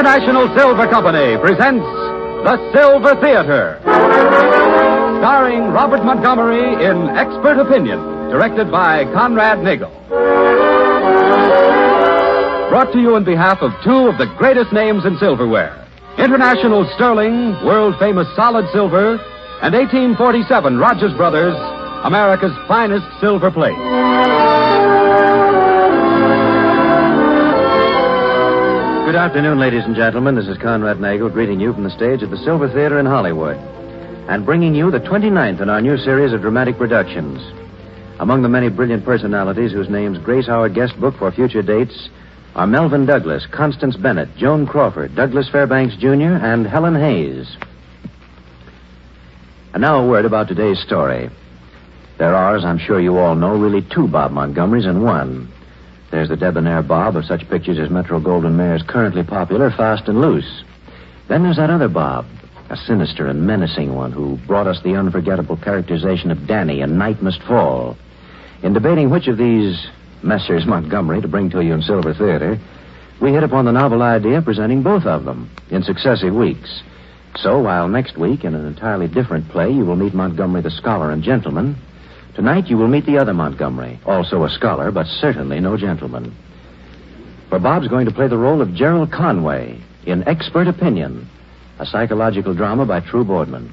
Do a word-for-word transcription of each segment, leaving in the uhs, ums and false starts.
International Silver Company presents The Silver Theater. Starring Robert Montgomery in Expert Opinion, directed by Conrad Nagel. Brought to you on behalf of two of the greatest names in silverware. International Sterling, world-famous solid silver, and eighteen forty-seven Rogers Brothers, America's finest silver plate. Good afternoon, ladies and gentlemen. This is Conrad Nagel greeting you from the stage at the Silver Theater in Hollywood and bringing you the twenty-ninth in our new series of dramatic productions. Among the many brilliant personalities whose names grace our guest book for future dates are Melvyn Douglas, Constance Bennett, Joan Crawford, Douglas Fairbanks Junior, and Helen Hayes. And now a word about today's story. There are, as I'm sure you all know, really two Bob Montgomerys in one. There's the debonair Bob of such pictures as Metro-Goldwyn-Mayer's currently popular Fast and Loose. Then there's that other Bob, a sinister and menacing one who brought us the unforgettable characterization of Danny in Night Must Fall. In debating which of these Messrs. Montgomery to bring to you in Silver Theater, we hit upon the novel idea of presenting both of them in successive weeks. So while next week, in an entirely different play, you will meet Montgomery the scholar and gentleman, tonight you will meet the other Montgomery, also a scholar, but certainly no gentleman. For Bob's going to play the role of Gerald Conway in Expert Opinion, a psychological drama by True Boardman.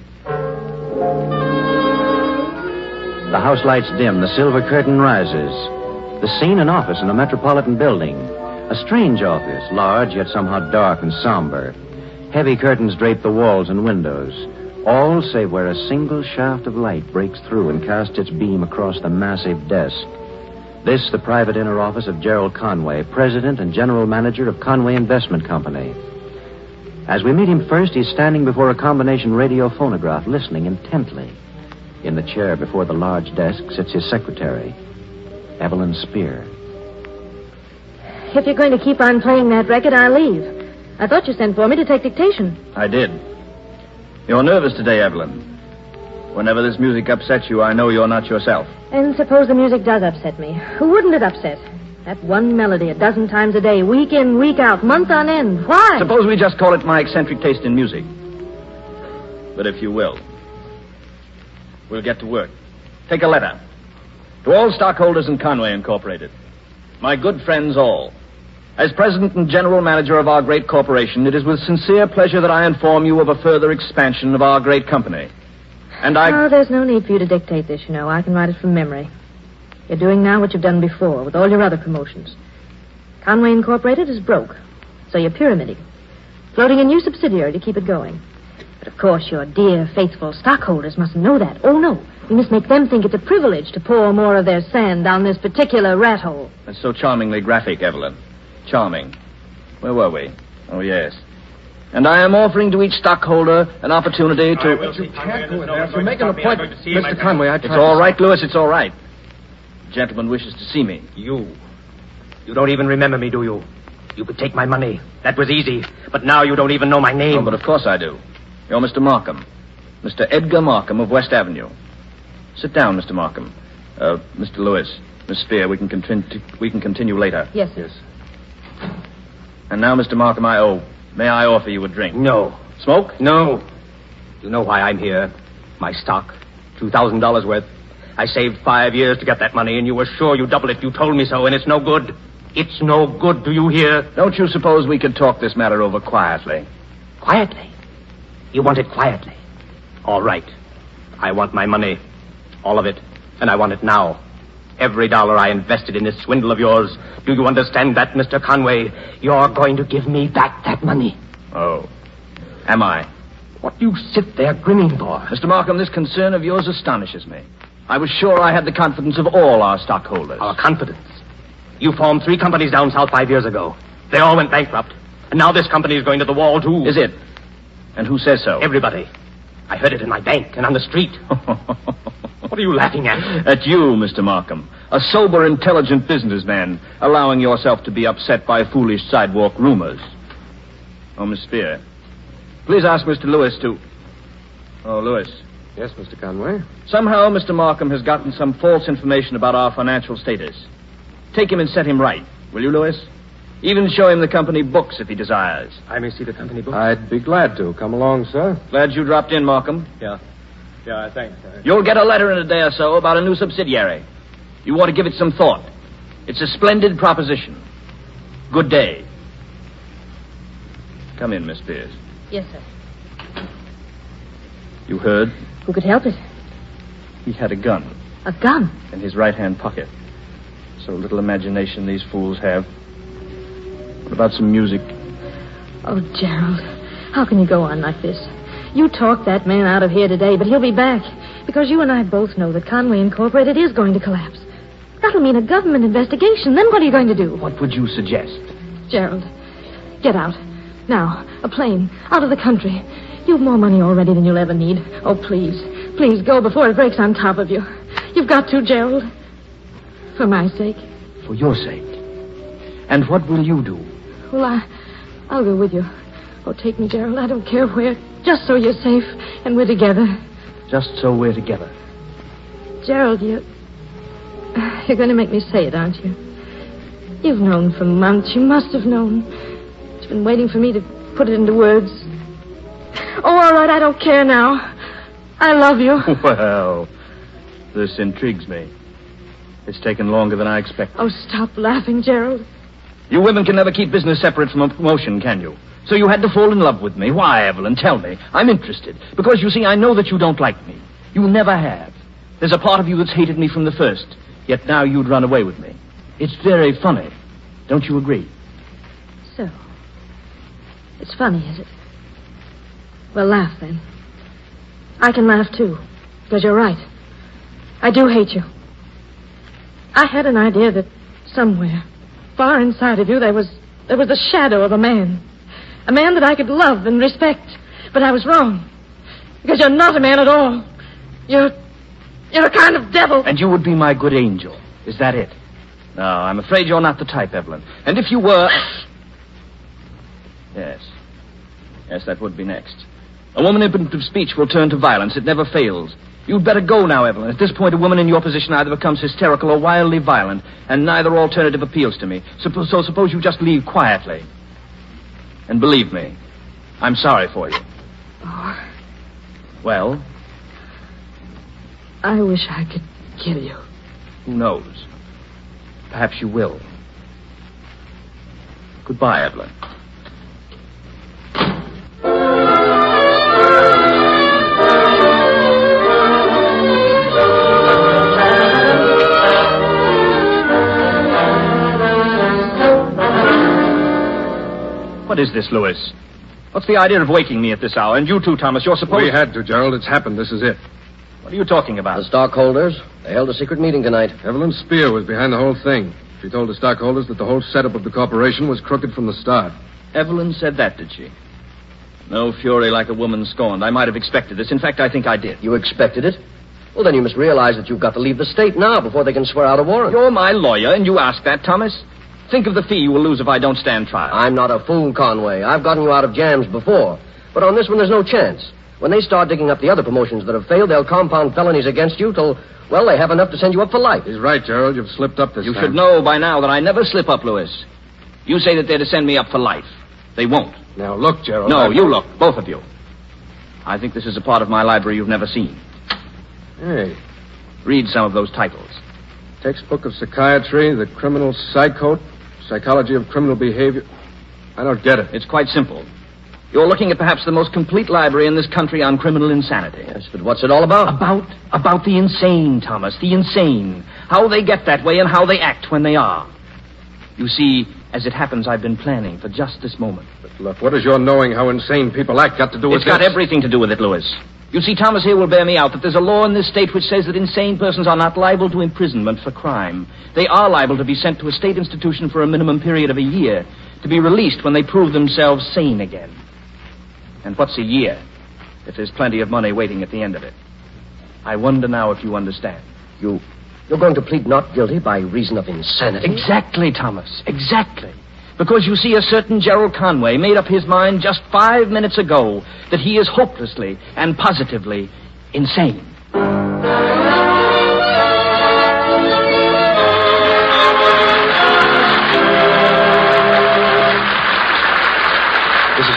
The house lights dim, the silver curtain rises. The scene, an office in a metropolitan building. A strange office, large yet somehow dark and somber. Heavy curtains drape the walls and windows, all save where a single shaft of light breaks through and casts its beam across the massive desk. This, the private inner office of Gerald Conway, president and general manager of Conway Investment Company. As we meet him first, he's standing before a combination radio phonograph, listening intently. In the chair before the large desk sits his secretary, Evelyn Spear. If you're going to keep on playing that record, I'll leave. I thought you sent for me to take dictation. I did. You're nervous today, Evelyn. Whenever this music upsets you, I know you're not yourself. And suppose the music does upset me. Who wouldn't it upset? That one melody a dozen times a day, week in, week out, month on end. Why? Suppose we just call it my eccentric taste in music. But if you will, we'll get to work. Take a letter. To all stockholders in Conway Incorporated. My good friends all. As president and general manager of our great corporation, it is with sincere pleasure that I inform you of a further expansion of our great company. And I... Oh, there's no need for you to dictate this, you know. I can write it from memory. You're doing now what you've done before with all your other promotions. Conway Incorporated is broke, so you're pyramiding. Floating a new subsidiary to keep it going. But of course, your dear, faithful stockholders mustn't know that. Oh, no. You must make them think it's a privilege to pour more of their sand down this particular rat hole. That's so charmingly graphic, Evelyn. Charming. Where were we? Oh, yes. And I am offering to each stockholder an opportunity to... But you can't go in there. If you make an appointment... Mister Conway, I tried... It's all right, Lewis, it's all right. The gentleman wishes to see me. You. You don't even remember me, do you? You could take my money. That was easy. But now you don't even know my name. Oh, but of course I do. You're Mister Markham. Mister Edgar Markham of West Avenue. Sit down, Mister Markham. Uh, Mister Lewis, Miss Spear, we can, continue, we can continue later. Yes, yes. And now, Mister Markham, I owe. May I offer you a drink? No. Smoke? No. You know why I'm here. My stock. two thousand dollars worth. I saved five years to get that money, and you were sure you'd double it. You told me so, and it's no good. It's no good, do you hear? Don't you suppose we could talk this matter over quietly? Quietly? You want it quietly? All right. I want my money. All of it. And I want it now. Every dollar I invested in this swindle of yours. Do you understand that, Mister Conway? You're going to give me back that money. Oh. Am I? What do you sit there grinning for? Mister Markham, this concern of yours astonishes me. I was sure I had the confidence of all our stockholders. Our confidence? You formed three companies down south five years ago. They all went bankrupt. And now this company is going to the wall, too. Is it? And who says so? Everybody. I heard it in my bank and on the street. What are you laughing at? At you, Mister Markham. A sober, intelligent businessman, allowing yourself to be upset by foolish sidewalk rumors. Oh, Miss Spear, please ask Mister Lewis to... Oh, Lewis. Yes, Mister Conway? Somehow Mister Markham has gotten some false information about our financial status. Take him and set him right. Will you, Lewis? Even show him the company books if he desires. I may see the company book? I'd be glad to. Come along, sir. Glad you dropped in, Markham. Yeah. Yeah, thanks, sir. You'll get a letter in a day or so about a new subsidiary. You want to give it some thought. It's a splendid proposition. Good day. Come in, Miss Pierce. Yes, sir. You heard? Who could help it? He had a gun A gun? in his right-hand pocket. So little imagination these fools have. What about some music? Oh, Gerald, how can you go on like this? You talked that man out of here today, but he'll be back. Because you and I both know that Conway Incorporated is going to collapse. That'll mean a government investigation. Then what are you going to do? What would you suggest? Gerald, get out. Now, a plane, out of the country. You've more money already than you'll ever need. Oh, please, please go before it breaks on top of you. You've got to, Gerald. For my sake. For your sake. And what will you do? Well, I, I'll go with you. Oh, take me, Gerald. I don't care where. Just so you're safe and we're together. Just so we're together. Gerald, you... You're going to make me say it, aren't you? You've known for months. You must have known. It's been waiting for me to put it into words. Oh, all right, I don't care now. I love you. Well, this intrigues me. It's taken longer than I expected. Oh, stop laughing, Gerald. You women can never keep business separate from a promotion, can you? So you had to fall in love with me. Why, Evelyn? Tell me. I'm interested. Because, you see, I know that you don't like me. You never have. There's a part of you that's hated me from the first. Yet now you'd run away with me. It's very funny. Don't you agree? So. It's funny, is it? Well, laugh, then. I can laugh, too. Because you're right. I do hate you. I had an idea that somewhere, far inside of you, there was there was the shadow of a man. A man that I could love and respect. But I was wrong. Because you're not a man at all. You're... You're a kind of devil. And you would be my good angel. Is that it? No, I'm afraid you're not the type, Evelyn. And if you were... Yes. Yes, that would be next. A woman impotent of speech will turn to violence. It never fails. You'd better go now, Evelyn. At this point, a woman in your position either becomes hysterical or wildly violent, and neither alternative appeals to me. So, so suppose you just leave quietly. And believe me, I'm sorry for you. Oh. Well? I wish I could kill you. Who knows? Perhaps you will. Goodbye, Evelyn. What is this, Lewis? What's the idea of waking me at this hour? And you too, Thomas, you're supposed... We had to, Gerald. It's happened. This is it. What are you talking about? The stockholders. They held a secret meeting tonight. Evelyn Spear was behind the whole thing. She told the stockholders that the whole setup of the corporation was crooked from the start. Evelyn said that, did she? No fury like a woman scorned. I might have expected this. In fact, I think I did. You expected it? Well, then you must realize that you've got to leave the state now before they can swear out a warrant. You're my lawyer, and you ask that, Thomas? Think of the fee you will lose if I don't stand trial. I'm not a fool, Conway. I've gotten you out of jams before. But on this one, there's no chance. When they start digging up the other promotions that have failed, they'll compound felonies against you till, well, they have enough to send you up for life. He's right, Gerald. You've slipped up this You time. should know by now that I never slip up, Lewis. You say that they're to send me up for life. They won't. Now, look, Gerald. No, I... you look, both of you. I think this is a part of my library you've never seen. Hey. Read some of those titles. Textbook of Psychiatry, The Criminal Psycho, Psychology of Criminal Behavior. I don't get it. It's quite simple. You're looking at perhaps the most complete library in this country on criminal insanity. Yes, but what's it all about? About, about the insane, Thomas, the insane. How they get that way and how they act when they are. You see, as it happens, I've been planning for just this moment. But look, what does your knowing how insane people act got to do with It's got this? everything to do with it, Lewis. You see, Thomas here will bear me out that there's a law in this state which says that insane persons are not liable to imprisonment for crime. They are liable to be sent to a state institution for a minimum period of a year, to be released when they prove themselves sane again. And what's a year if there's plenty of money waiting at the end of it? I wonder now if you understand. You, you're going to plead not guilty by reason of insanity? Exactly, Thomas, exactly. Because you see, a certain Gerald Conway made up his mind just five minutes ago that he is hopelessly and positively insane.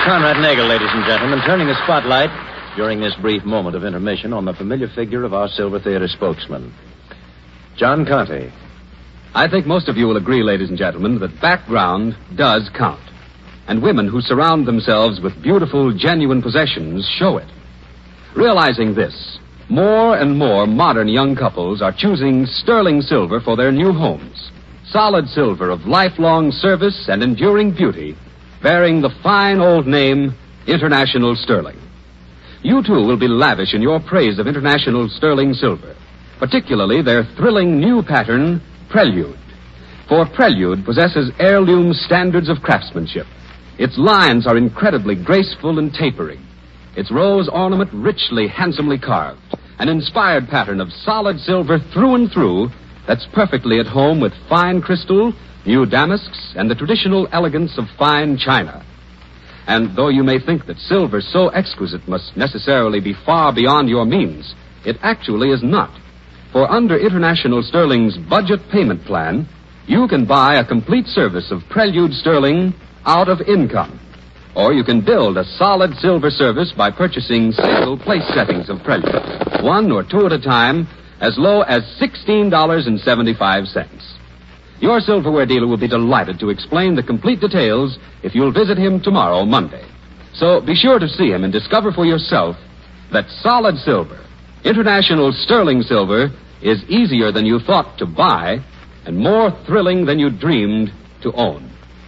Conrad Nagel, ladies and gentlemen, turning the spotlight during this brief moment of intermission on the familiar figure of our Silver Theater spokesman, John Conte. I think most of you will agree, ladies and gentlemen, that background does count. And women who surround themselves with beautiful, genuine possessions show it. Realizing this, more and more modern young couples are choosing sterling silver for their new homes. Solid silver of lifelong service and enduring beauty, bearing the fine old name International Sterling. You, too, will be lavish in your praise of International Sterling silver, particularly their thrilling new pattern, Prelude. For Prelude possesses heirloom standards of craftsmanship. Its lines are incredibly graceful and tapering. Its rose ornament richly, handsomely carved. An inspired pattern of solid silver through and through that's perfectly at home with fine crystal, new damasks, and the traditional elegance of fine china. And though you may think that silver so exquisite must necessarily be far beyond your means, it actually is not. For under International Sterling's budget payment plan, you can buy a complete service of Prelude Sterling out of income. Or you can build a solid silver service by purchasing single place settings of Prelude, one or two at a time, as low as sixteen dollars and seventy-five cents. Your silverware dealer will be delighted to explain the complete details if you'll visit him tomorrow, Monday. So be sure to see him and discover for yourself that solid silver, International Sterling silver, is easier than you thought to buy and more thrilling than you dreamed to own.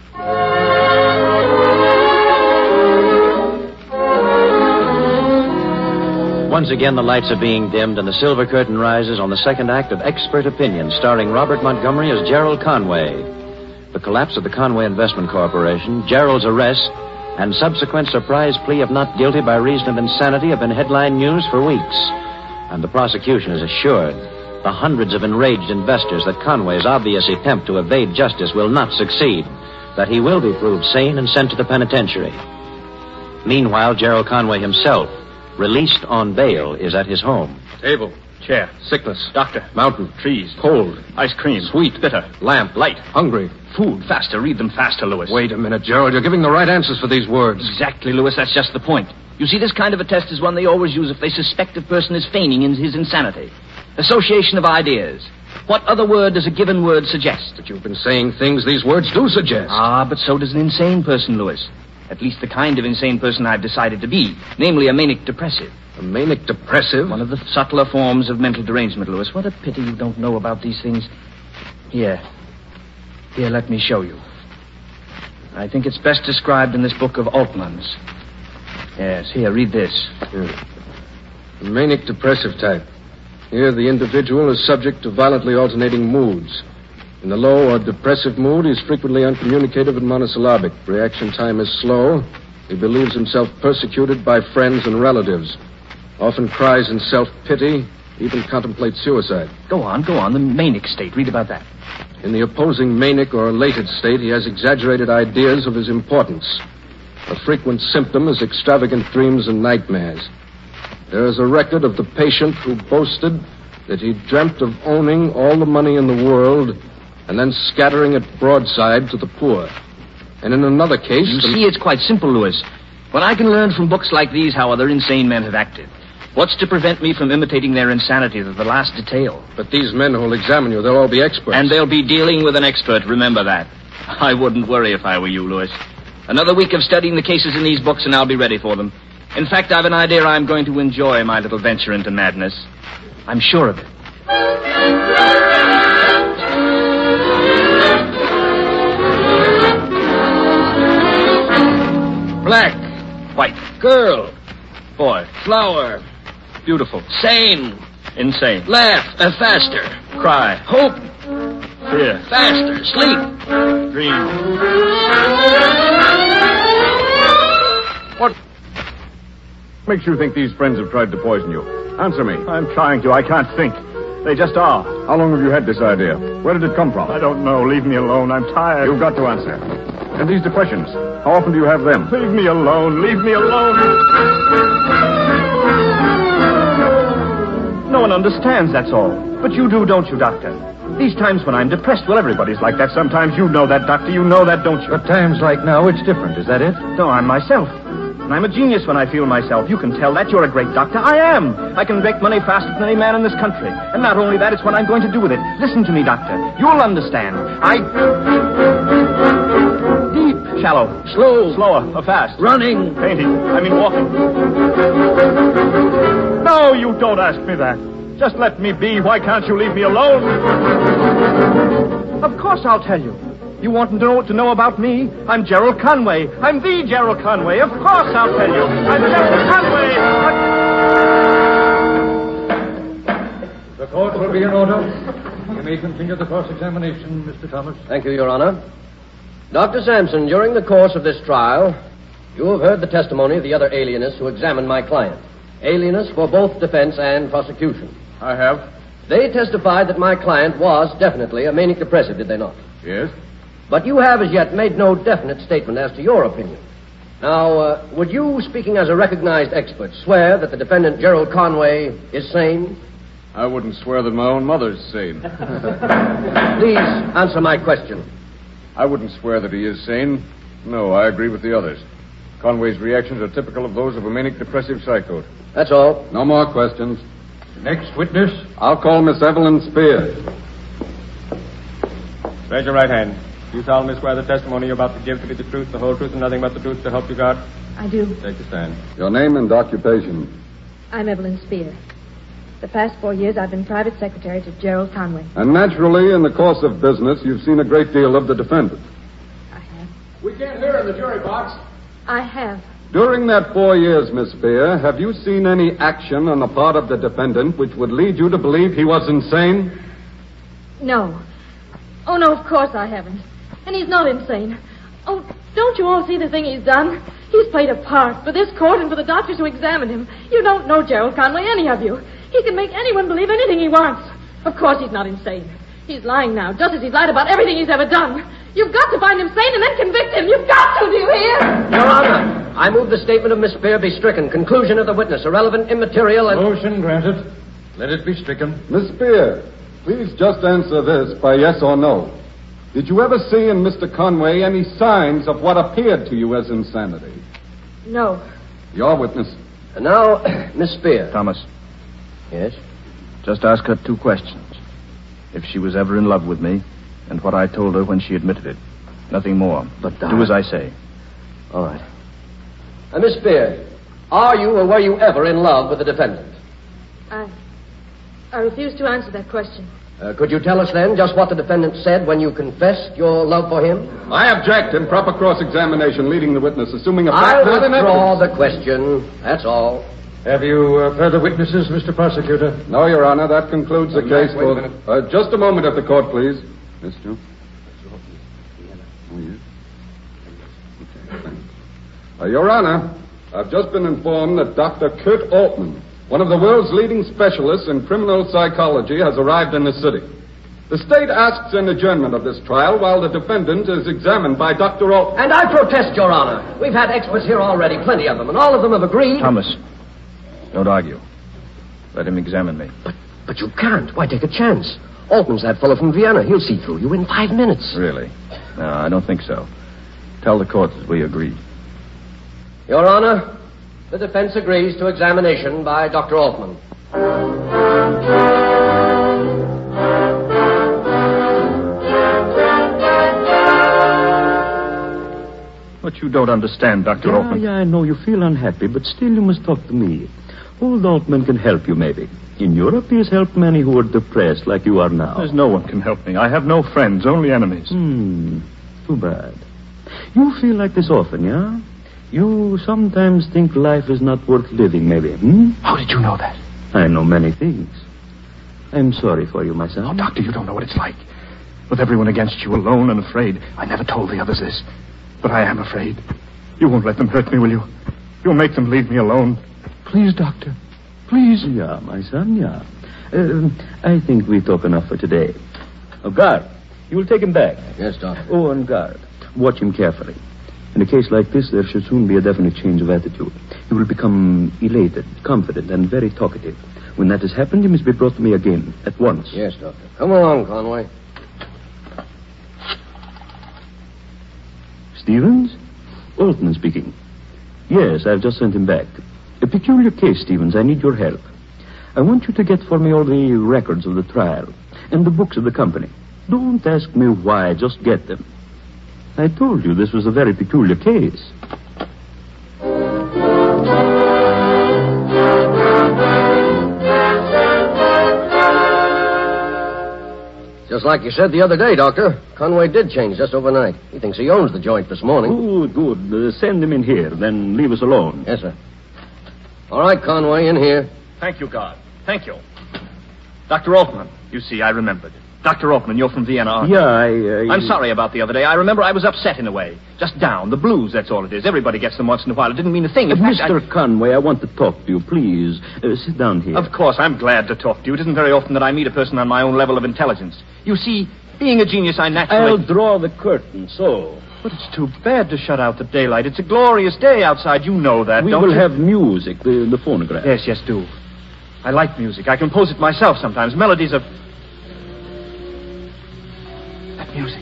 Once again, the lights are being dimmed and the silver curtain rises on the second act of Expert Opinion, starring Robert Montgomery as Gerald Conway. The collapse of the Conway Investment Corporation, Gerald's arrest, and subsequent surprise plea of not guilty by reason of insanity have been headline news for weeks. And the prosecution is assured the hundreds of enraged investors that Conway's obvious attempt to evade justice will not succeed, that he will be proved sane and sent to the penitentiary. Meanwhile, Gerald Conway himself, released on bail, is at his home. Table, chair, Sickness. doctor, Mountain. trees, Cold. ice cream, Sweet. bitter, Lamp. light, Hungry. food. Faster, read them faster, Lewis. Wait a minute, Gerald. You're giving the right answers for these words. Exactly, Lewis. That's just the point. You see, this kind of a test is one they always use if they suspect a person is feigning in his insanity. Association of ideas. What other word does a given word suggest? But you've been saying things these words do suggest. Ah, but so does an insane person, Lewis. At least the kind of insane person I've decided to be. Namely, a manic depressive. A manic depressive? One of the subtler forms of mental derangement, Lewis. What a pity you don't know about these things. Here. Here, let me show you. I think it's best described in this book of Altman's. Yes, here, read this. Yeah. The manic depressive type. Here, the individual is subject to violently alternating moods. In the low or depressive mood, he's frequently uncommunicative and monosyllabic. Reaction time is slow. He believes himself persecuted by friends and relatives. Often cries in self-pity, even contemplates suicide. Go on, go on. The manic state. Read about that. In the opposing manic or elated state, he has exaggerated ideas of his importance. A frequent symptom is extravagant dreams and nightmares. There is a record of the patient who boasted that he dreamt of owning all the money in the world and then scattering it broadside to the poor. And in another case... You the... see, it's quite simple, Lewis. When I can learn from books like these how other insane men have acted, what's to prevent me from imitating their insanity to the last detail? But these men who'll examine you, they'll all be experts. And they'll be dealing with an expert, remember that. I wouldn't worry if I were you, Lewis. Another week of studying the cases in these books and I'll be ready for them. In fact, I've an idea I'm going to enjoy my little venture into madness. I'm sure of it. Black, white, girl, boy, flower, beautiful, sane, insane, laugh, uh, faster, cry, hope, fear, faster, sleep, dream. What makes you think these friends have tried to poison you? Answer me. I'm trying to. I can't think. They just are. How long have you had this idea? Where did it come from? I don't know. Leave me alone. I'm tired. You've got to answer. And these depressions, how often do you have them? Leave me alone. Leave me alone. No one understands, that's all. But you do, don't you, Doctor? These times when I'm depressed, well, everybody's like that sometimes. You know that, Doctor. You know that, don't you? But times like now, it's different. Is that it? No, I'm myself. And I'm a genius when I feel myself. You can tell that. You're a great doctor. I am. I can make money faster than any man in this country. And not only that, it's what I'm going to do with it. Listen to me, doctor. You'll understand. I... Deep. Shallow. Slow. Slower. Or fast. Running. Painting. I mean walking. No, you don't ask me that. Just let me be. Why can't you leave me alone? Of course I'll tell you. You want to know to know about me? I'm Gerald Conway. I'm the Gerald Conway. Of course I'll tell you. I'm Gerald Conway. I'm... The court will be in order. You may continue the cross-examination, Mister Thomas. Thank you, Your Honor. Doctor Sampson, during the course of this trial, you have heard the testimony of the other alienists who examined my client. Alienists for both defense and prosecution. I have. They testified that my client was definitely a manic depressive, did they not? Yes. But you have as yet made no definite statement as to your opinion. Now, uh, would you, speaking as a recognized expert, swear that the defendant, Gerald Conway, is sane? I wouldn't swear that my own mother's sane. Please answer my question. I wouldn't swear that he is sane. No, I agree with the others. Conway's reactions are typical of those of a manic depressive psychote. That's all. No more questions. Next witness. I'll call Miss Evelyn Spear. Raise your right hand. Do you solemnly swear the testimony you're about to give to be the truth, the whole truth, and nothing but the truth to help you God? I do. Take the stand. Your name and occupation. I'm Evelyn Spear. The past four years, I've been private secretary to Gerald Conway. And naturally, in the course of business, you've seen a great deal of the defendant. I have. We can't hear in the jury box. I have. During that four years, Miss Spear, have you seen any action on the part of the defendant which would lead you to believe he was insane? No. Oh, no, of course I haven't. And he's not insane. Oh, don't you all see the thing he's done? He's played a part for this court and for the doctors who examined him. You don't know Gerald Conway, any of you. He can make anyone believe anything he wants. Of course he's not insane. He's lying now, just as he's lied about everything he's ever done. You've got to find him sane and then convict him. You've got to, do you hear? Your Honor, I move the statement of Miss Spear be stricken. Conclusion of the witness, irrelevant, immaterial, and... Motion granted. Let it be stricken. Miss Spear, please just answer this by yes or no. Did you ever see in Mister Conway any signs of what appeared to you as insanity? No. Your witness. And now, Miss Spear. Thomas, Yes? just ask her two questions. If she was ever in love with me, and what I told her when she admitted it. Nothing more. But, Do as I say. All right. Uh, Miss Spear, are you or were you ever in love with the defendant? I... I refuse to answer that question. Uh, could you tell us then just what the defendant said when you confessed your love for him? I object in proper cross-examination, leading the witness, assuming a I fact not in withdraw evidence. the question. That's all. Have you uh, further witnesses, Mister Prosecutor? No, Your Honor, that concludes the Come case. back, wait a for... minute. Uh, just a moment at the court, please. Yes, Joe? Oh, yes? Okay, thanks. Uh, Your Honor, I've just been informed that Doctor Kurt Altman, one of the world's leading specialists in criminal psychology, has arrived in the city. The state asks an adjournment of this trial while the defendant is examined by Doctor Altman. And I protest, Your Honor. We've had experts here already, plenty of them, and all of them have agreed. Thomas, don't argue. Let him examine me. But, but you can't. Why take a chance? Altman's that fellow from Vienna. He'll see through you in five minutes. Really? No, I don't think so. Tell the court that we agreed. Your Honor, the defense agrees to examination by Doctor Altman. What you don't understand, Doctor Yeah, Altman. yeah, I know you feel unhappy, but still you must talk to me. Old Altman can help you, maybe. In Europe, he has helped many who are depressed like you are now. There's no one can help me. I have no friends, only enemies. Hmm, too bad. You feel like this often, yeah? You sometimes think life is not worth living, maybe, hmm? How did you know that? I know many things. I'm sorry for you, my son. Oh, Doctor, you don't know what it's like. With everyone against you, alone and afraid. I never told the others this. But I am afraid. You won't let them hurt me, will you? You'll make them leave me alone. Please, Doctor. Please. Yeah, my son, yeah. Uh, I think we talk enough for today. Oh, guard, you will take him back. Yes, Doctor. Oh, and guard, watch him carefully. In a case like this, there should soon be a definite change of attitude. He will become elated, confident, and very talkative. When that has happened, he must be brought to me again, at once. Yes, Doctor. Come along, Conway. Stevens? Altman speaking. Yes, I've just sent him back. A peculiar case, Stevens. I need your help. I want you to get for me all the records of the trial and the books of the company. Don't ask me why, just get them. I told you this was a very peculiar case. Just like you said the other day, Doctor. Conway did change just overnight. He thinks he owns the joint this morning. Good, good. Uh, send him in here, then leave us alone. Yes, sir. All right, Conway, in here. Thank you, guard. Thank you. Doctor Altman. You see, I remembered. Doctor Altman, you're from Vienna, aren't you? Yeah, I... Uh, I'm sorry about the other day. I remember I was upset in a way. Just down. The blues, that's all it is. Everybody gets them once in a while. It didn't mean a thing. In uh, fact, Mister I... Conway, I want to talk to you, please. Uh, sit down here. Of course, I'm glad to talk to you. It isn't very often that I meet a person on my own level of intelligence. You see, being a genius, I naturally... I'll draw the curtain, so... But it's too bad to shut out the daylight. It's a glorious day outside. You know that, we don't will you? have music, the, the phonograph. Yes, yes, do. I like music. I compose it myself sometimes. Melodies of... That music.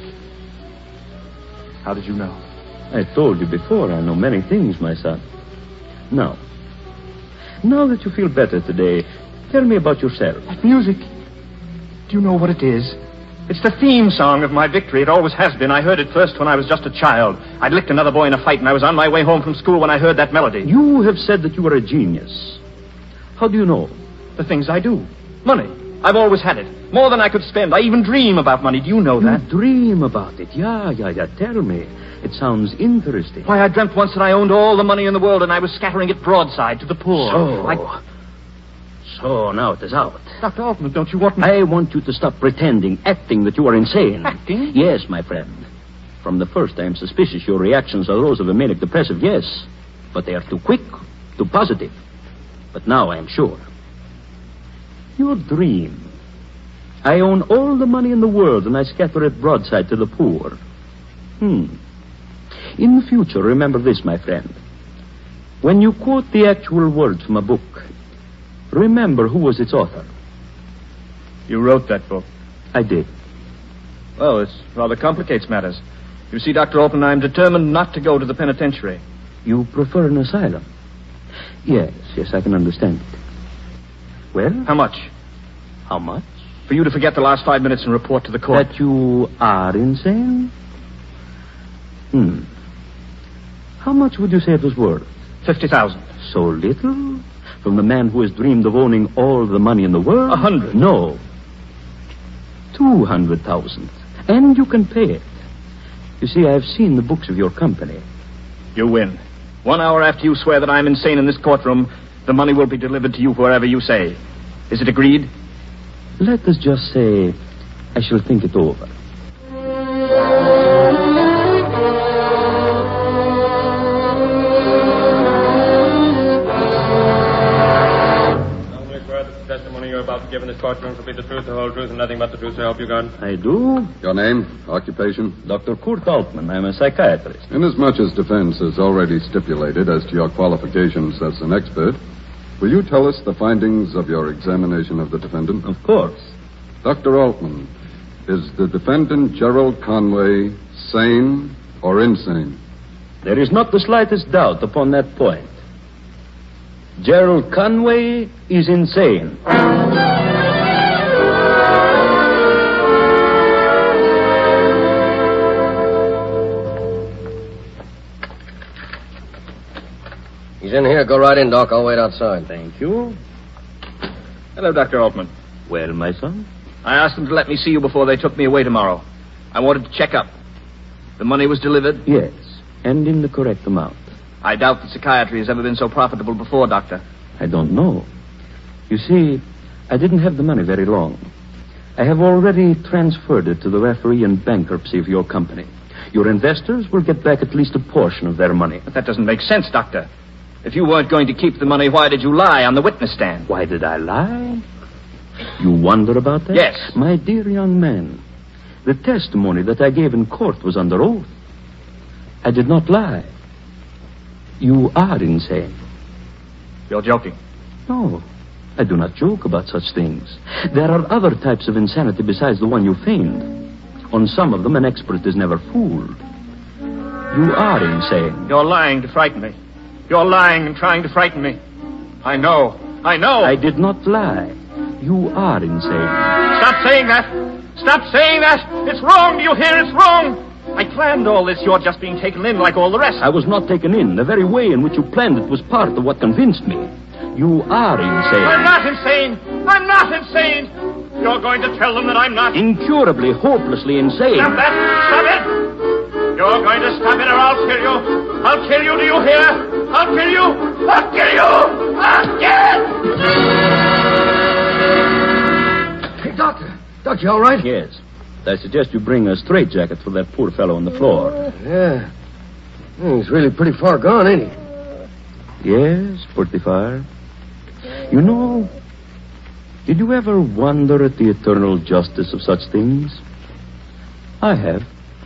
How did you know? I told you before, I know many things, my son. Now, now that you feel better today, tell me about yourself. That music. Do you know what it is? It's the theme song of my victory. It always has been. I heard it first when I was just a child. I'd licked another boy in a fight, and I was on my way home from school when I heard that melody. You have said that you were a genius. How do you know? The things I do. Money. I've always had it. More than I could spend. I even dream about money. Do you know you that? Dream about it? Yeah, yeah, yeah. Tell me. It sounds interesting. Why, I dreamt once that I owned all the money in the world, and I was scattering it broadside to the poor. So... I... So, now it is out. Doctor Altman, don't you want me... I want you to stop pretending, acting that you are insane. Acting? Yes, my friend. From the first, I am suspicious your reactions are those of a manic depressive, yes. But they are too quick, too positive. But now I am sure. Your dream. I own all the money in the world, and I scatter it broadside to the poor. Hmm. In the future, remember this, my friend. When you quote the actual words from a book, remember who was its author. You wrote that book? I did. Well, this rather complicates matters. You see, Doctor Altman, I'm determined not to go to the penitentiary. You prefer an asylum? Yes, yes, I can understand it. Well? How much? How much? For you to forget the last five minutes and report to the court. That you are insane? Hmm. How much would you say it was worth? Fifty thousand. So little? From the man who has dreamed of owning all the money in the world? A hundred. No. Two hundred thousand. And you can pay it. You see, I have seen the books of your company. You win. One hour after you swear that I'm insane in this courtroom, the money will be delivered to you wherever you say. Is it agreed? Let us just say I shall think it over. About to give in this courtroom shall be the truth, the whole truth, and nothing but the truth, so help you God. I do. Your name, occupation? Doctor Kurt Altman. I'm a psychiatrist. Inasmuch as defense has already stipulated as to your qualifications as an expert, will you tell us the findings of your examination of the defendant? Of course. Doctor Altman, is the defendant Gerald Conway sane or insane? There is not the slightest doubt upon that point. Gerald Conway is insane. He's in here. Go right in, Doc. I'll wait outside. Thank you. Hello, Doctor Altman. Well, my son? I asked them to let me see you before they took me away tomorrow. I wanted to check up. The money was delivered? Yes, and in the correct amount. I doubt that psychiatry has ever been so profitable before, Doctor. I don't know. You see, I didn't have the money very long. I have already transferred it to the referee in bankruptcy of your company. Your investors will get back at least a portion of their money. But that doesn't make sense, Doctor. If you weren't going to keep the money, why did you lie on the witness stand? Why did I lie? You wonder about that? Yes. My dear young man, the testimony that I gave in court was under oath. I did not lie. You are insane. You're joking. No, I do not joke about such things. There are other types of insanity besides the one you feigned. On some of them, an expert is never fooled. You are insane. You're lying to frighten me. You're lying and trying to frighten me. I know. I know. I did not lie. You are insane. Stop saying that. Stop saying that. It's wrong. Do you hear? It's wrong. I planned all this. You're just being taken in like all the rest. I was not taken in. The very way in which you planned it was part of what convinced me. You are insane. I'm not insane. I'm not insane. You're going to tell them that I'm not. Incurably, hopelessly insane. Stop that. Stop it. You're going to stop it or I'll kill you. I'll kill you. Do you hear? I'll kill you. I'll kill you. I'll kill. Hey, Doctor. Doctor, you all right? Yes. I suggest you bring a straitjacket for that poor fellow on the floor. Yeah. He's really pretty far gone, ain't he? Yes, pretty far. You know, did you ever wonder at the eternal justice of such things? I have.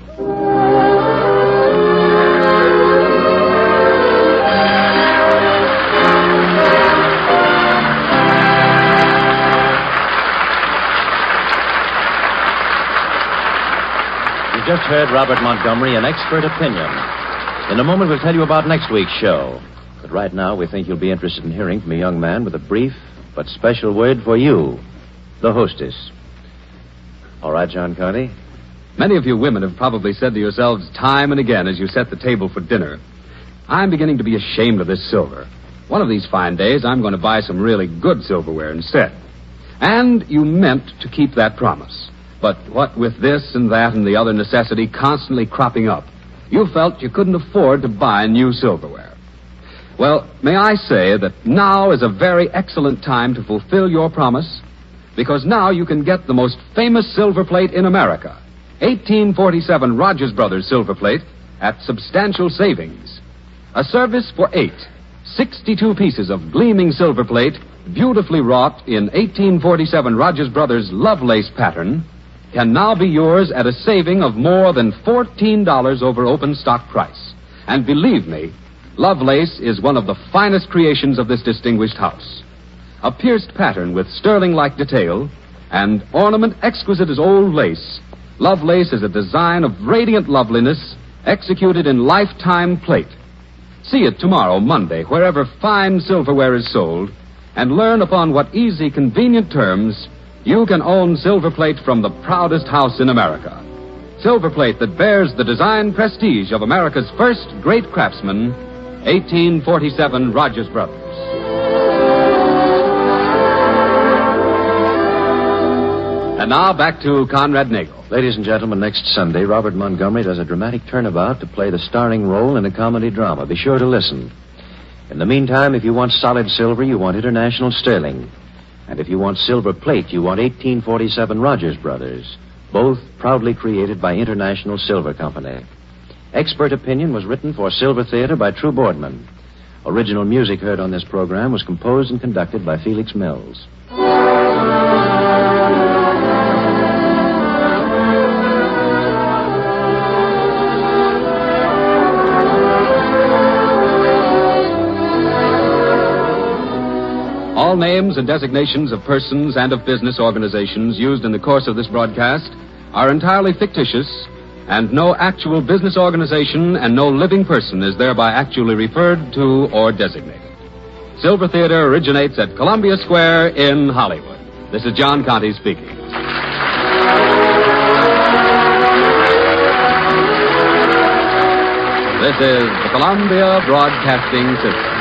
You just heard Robert Montgomery, An Expert Opinion. In a moment, we'll tell you about next week's show. But right now, we think you'll be interested in hearing from a young man with a brief but special word for you, the hostess. All right, John Conte? Many of you women have probably said to yourselves time and again as you set the table for dinner, I'm beginning to be ashamed of this silver. One of these fine days, I'm going to buy some really good silverware instead. And you meant to keep that promise. But what with this and that and the other necessity constantly cropping up, you felt you couldn't afford to buy new silverware. Well, may I say that now is a very excellent time to fulfill your promise, because now you can get the most famous silver plate in America, eighteen forty-seven Rogers Brothers silver plate, at substantial savings. A service for eight, sixty-two pieces of gleaming silver plate, beautifully wrought in eighteen forty-seven Rogers Brothers Lovelace pattern, can now be yours at a saving of more than fourteen dollars over open stock price. And believe me, Lovelace is one of the finest creations of this distinguished house. A pierced pattern with sterling-like detail and ornament exquisite as old lace, Lovelace is a design of radiant loveliness executed in lifetime plate. See it tomorrow, Monday, wherever fine silverware is sold, and learn upon what easy, convenient terms you can own silver plate from the proudest house in America. Silver plate that bears the design prestige of America's first great craftsman, eighteen forty-seven Rogers Brothers. And now back to Conrad Nagel. Ladies and gentlemen, next Sunday, Robert Montgomery does a dramatic turnabout to play the starring role in a comedy drama. Be sure to listen. In the meantime, if you want solid silver, you want International Sterling. And if you want silver plate, you want eighteen forty-seven Rogers Brothers, both proudly created by International Silver Company. Expert Opinion was written for Silver Theater by True Boardman. Original music heard on this program was composed and conducted by Felix Mills. All names and designations of persons and of business organizations used in the course of this broadcast are entirely fictitious, and no actual business organization and no living person is thereby actually referred to or designated. Silver Theater originates at Columbia Square in Hollywood. This is John Conte speaking. This is the Columbia Broadcasting System.